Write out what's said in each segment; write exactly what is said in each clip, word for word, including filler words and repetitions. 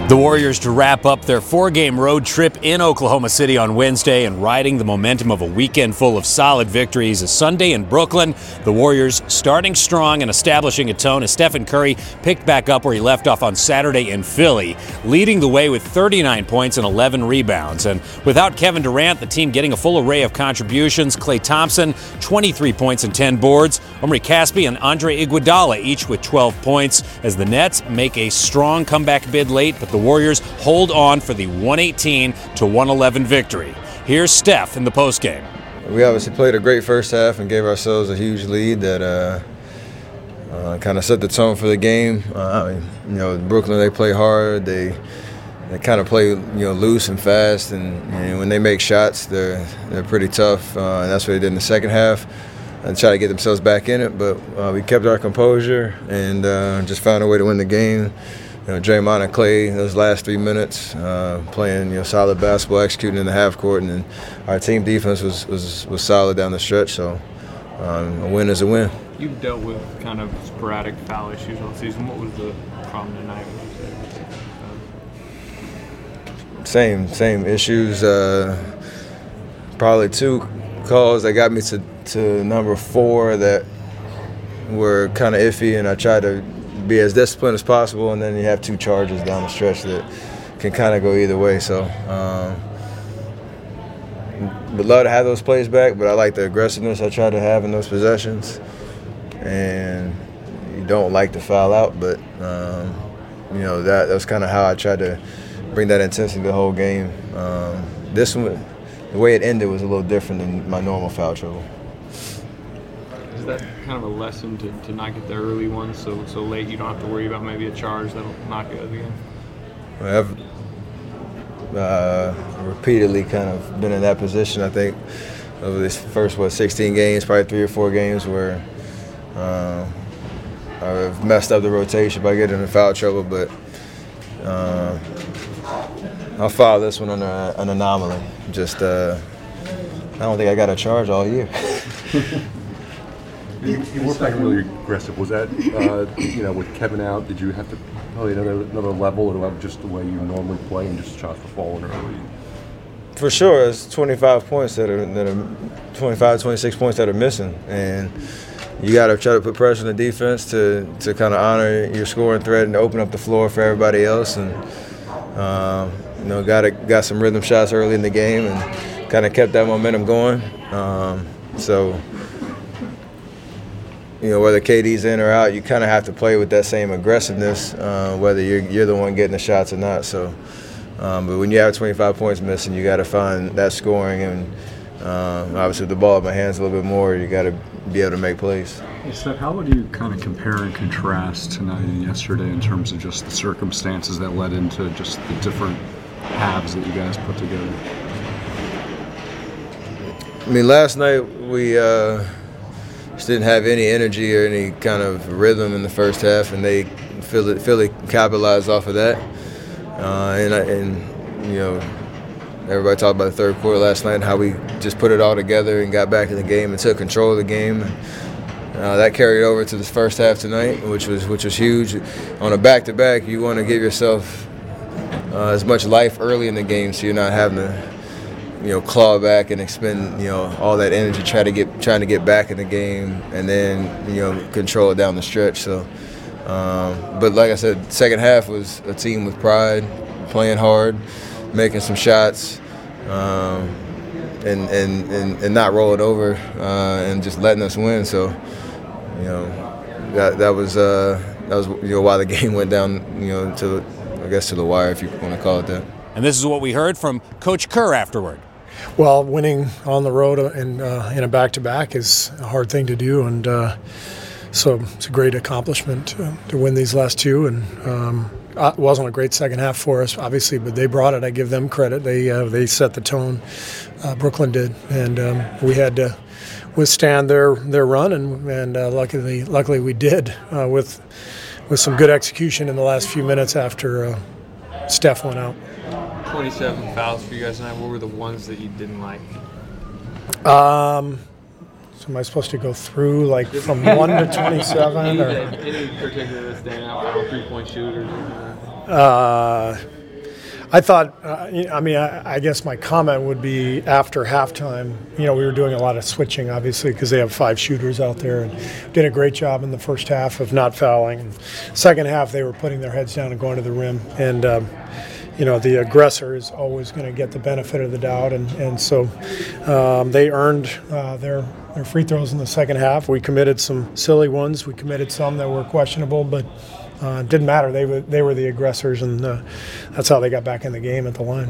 The Warriors to wrap up their four-game road trip in Oklahoma City on Wednesday and riding the momentum of a weekend full of solid victories. A Sunday in Brooklyn, the Warriors starting strong and establishing a tone as Stephen Curry picked back up where he left off on Saturday in Philly, leading the way with thirty-nine points and eleven rebounds. And without Kevin Durant, the team getting a full array of contributions. Klay Thompson, twenty-three points and ten boards. Omri Caspi and Andre Iguodala each with twelve points as the Nets make a strong comeback bid late, but the Warriors hold on for the one eighteen to one eleven victory. Here's Steph in the postgame. We obviously played a great first half and gave ourselves a huge lead that uh, uh, kind of set the tone for the game. Uh, I mean, you know, Brooklyn, they play hard. They they kind of play, you know, loose and fast, and, and when they make shots, they're they're pretty tough. Uh, and that's what they did in the second half, and try to get themselves back in it. But uh, we kept our composure and uh, just found a way to win the game. You know, Draymond and Klay, those last three minutes, uh, playing, you know, solid basketball, executing in the half court, and then our team defense was was, was solid down the stretch. So um, a win is a win. You've dealt with kind of sporadic foul issues all season. What was the problem tonight? Same, same issues. Uh, probably two calls that got me to, to number four that were kind of iffy, and I tried to be as disciplined as possible, and then you have two charges down the stretch that can kind of go either way. So um, would love to have those plays back, but I like the aggressiveness I try to have in those possessions. And you don't like to foul out, but um, you know, that, that was kind of how I tried to bring that intensity the whole game. Um, this one, the way it ended was a little different than my normal foul trouble. Is that kind of a lesson to, to not get the early ones so so late you don't have to worry about maybe a charge that'll knock you out of the game? I've uh, repeatedly kind of been in that position. I think over this first, what, sixteen games, probably three or four games where uh, I've messed up the rotation by getting in foul trouble, but uh, I'll file this one under an anomaly. Just, uh, I don't think I got a charge all year. You, you were playing really aggressive. Was that, uh, you know, with Kevin out, did you have to play another another level, or just the way you normally play and just shots were falling early? For sure, it's twenty-five points that are, that are twenty-five, twenty-six points that are missing, and you got to try to put pressure on the defense to to kind of honor your scoring threat and open up the floor for everybody else. And um, you know, got a, got some rhythm shots early in the game and kind of kept that momentum going. Um, so. You know, whether K D's in or out, you kind of have to play with that same aggressiveness, uh, whether you're, you're the one getting the shots or not. So, um, but when you have twenty-five points missing, you got to find that scoring, and uh, obviously with the ball in my hands a little bit more, you got to be able to make plays. Hey, Steph, how would you kind of compare and contrast tonight and yesterday in terms of just the circumstances that led into just the different halves that you guys put together? I mean, last night we uh, just didn't have any energy or any kind of rhythm in the first half, and they Philly, Philly capitalized off of that. Uh, and, and, you know, everybody talked about the third quarter last night and how we just put it all together and got back in the game and took control of the game. Uh, that carried over to the first half tonight, which was which was huge. On a back-to-back, you want to give yourself uh, as much life early in the game, so you're not having to, you know, claw back and expend, you know, all that energy try to get trying to get back in the game, and then, you know, control it down the stretch. So, um, but like I said, second half was a team with pride, playing hard, making some shots, um, and, and and and not rolling over uh, and just letting us win. So, you know, that that was uh, that was you know why the game went down, you know, to the, I guess to the wire, if you want to call it that. And this is what we heard from Coach Kerr afterward. Well, winning on the road and uh, in a back-to-back is a hard thing to do, and uh, so it's a great accomplishment to, to win these last two. And um, it wasn't a great second half for us, obviously, but they brought it. I give them credit. They uh, they set the tone. Uh, Brooklyn did, and um, we had to withstand their their run, and and uh, luckily luckily we did uh, with with some good execution in the last few minutes after uh, Steph went out. twenty-seven fouls for you guys tonight. What were the ones that you didn't like? Um, so am I supposed to go through like from one to twenty-seven? Any, or? any particular that stand out? Three-point shooters? Uh, I thought, uh, I mean, I, I guess my comment would be after halftime, you know, we were doing a lot of switching, obviously, because they have five shooters out there and did a great job in the first half of not fouling. Second half, they were putting their heads down and going to the rim. And, um, you know, the aggressor is always going to get the benefit of the doubt. And, and so um, they earned uh, their, their free throws in the second half. We committed some silly ones. We committed some that were questionable, but Uh, it didn't matter. They were they were the aggressors, and uh, that's how they got back in the game at the line.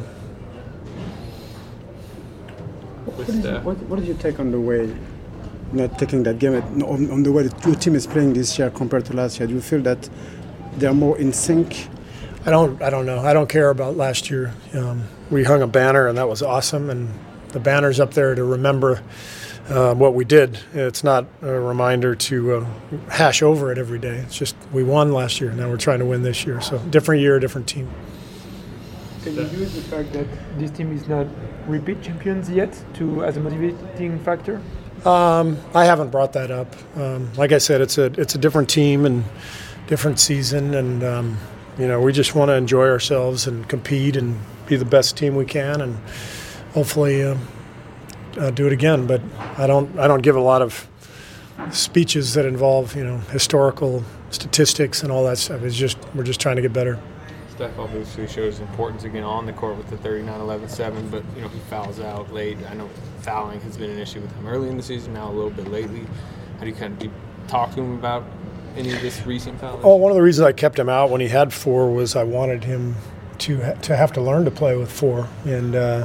What did, you, what, what did you take on the way, not taking that game, at, on, on the way that your team is playing this year compared to last year? Do you feel that they're more in sync? I don't. I don't know. I don't care about last year. Um, we hung a banner, and that was awesome. And the banner's up there to remember Uh, what we did. It's not a reminder to uh, hash over it every day. It's just we won last year. Now we're trying to win this year. So different year, different team. Can you use the fact that this team is not repeat champions yet to as a motivating factor? Um, I haven't brought that up. Um, like I said, it's a it's a different team and different season, and um, you know we just want to enjoy ourselves and compete and be the best team we can, and hopefully. Uh, Uh, do it again, but I don't. I don't give a lot of speeches that involve, you know, historical statistics and all that stuff. It's just we're just trying to get better. Steph obviously shows importance again on the court with the thirty-nine eleven seven, but you know he fouls out late. I know fouling has been an issue with him early in the season, now a little bit lately. How do you kind of do you talk to him about any of this recent fouling? Oh, one of the reasons I kept him out when he had four was I wanted him to ha- to have to learn to play with four, and. Uh,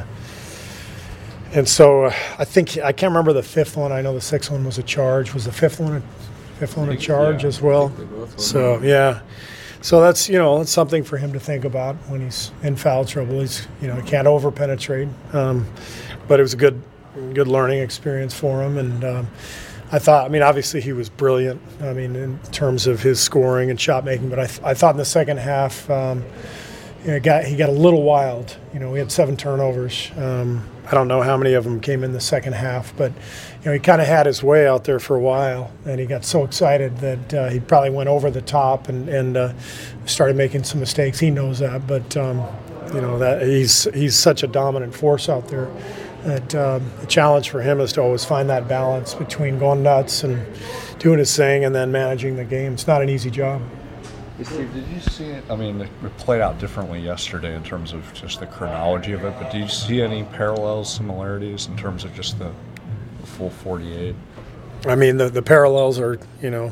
And so uh, I think I can't remember the fifth one. I know the sixth one was a charge. Was the fifth one a fifth one a charge yeah, as well? So yeah, so that's you know it's something for him to think about when he's in foul trouble. He's you know he can't over penetrate, um, but it was a good good learning experience for him. And um, I thought, I mean, obviously he was brilliant. I mean, in terms of his scoring and shot making, but I th- I thought in the second half. Um, You know, got, he got a little wild. You know, we had seven turnovers. Um, I don't know how many of them came in the second half, but you know, he kind of had his way out there for a while, and he got so excited that uh, he probably went over the top and, and uh, started making some mistakes. He knows that, but um, you know that he's he's such a dominant force out there that um, the challenge for him is to always find that balance between going nuts and doing his thing and then managing the game. It's not an easy job. Steve, did you see it? I mean, it played out differently yesterday in terms of just the chronology of it, but did you see any parallels, similarities in terms of just the, the full forty-eight? I mean, the, the parallels are, you know,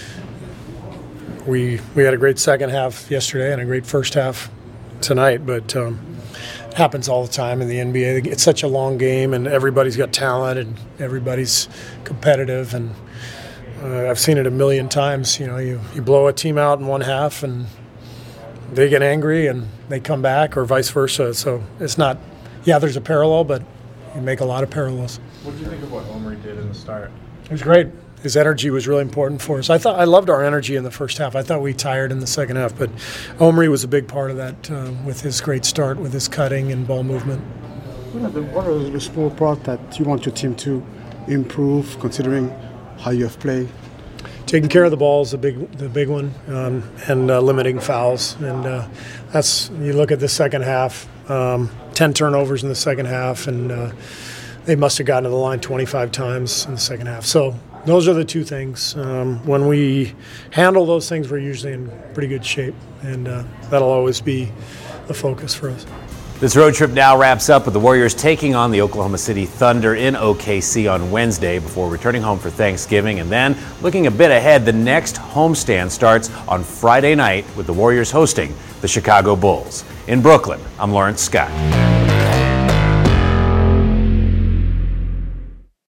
we we had a great second half yesterday and a great first half tonight, but um, it happens all the time in the N B A. It's such a long game, and everybody's got talent, and everybody's competitive, and Uh, I've seen it a million times. You know, you, you blow a team out in one half and they get angry and they come back, or vice versa. So it's not, yeah, there's a parallel, but you make a lot of parallels. What did you think of what Omri did in the start? It was great. His energy was really important for us. I thought I loved our energy in the first half. I thought we tired in the second half, but Omri was a big part of that uh, with his great start, with his cutting and ball movement. What are the, what are the small parts that you want your team to improve, considering how you have played? Taking care of the ball is the big, the big one, um, and uh, limiting fouls. And uh, that's you look at the second half, um, ten turnovers in the second half, and uh, they must have gotten to the line twenty-five times in the second half. So those are the two things. Um, when we handle those things, we're usually in pretty good shape, and uh, that'll always be the focus for us. This road trip now wraps up with the Warriors taking on the Oklahoma City Thunder in O K C on Wednesday before returning home for Thanksgiving. And then, looking a bit ahead, the next homestand starts on Friday night with the Warriors hosting the Chicago Bulls. In Brooklyn, I'm Lawrence Scott.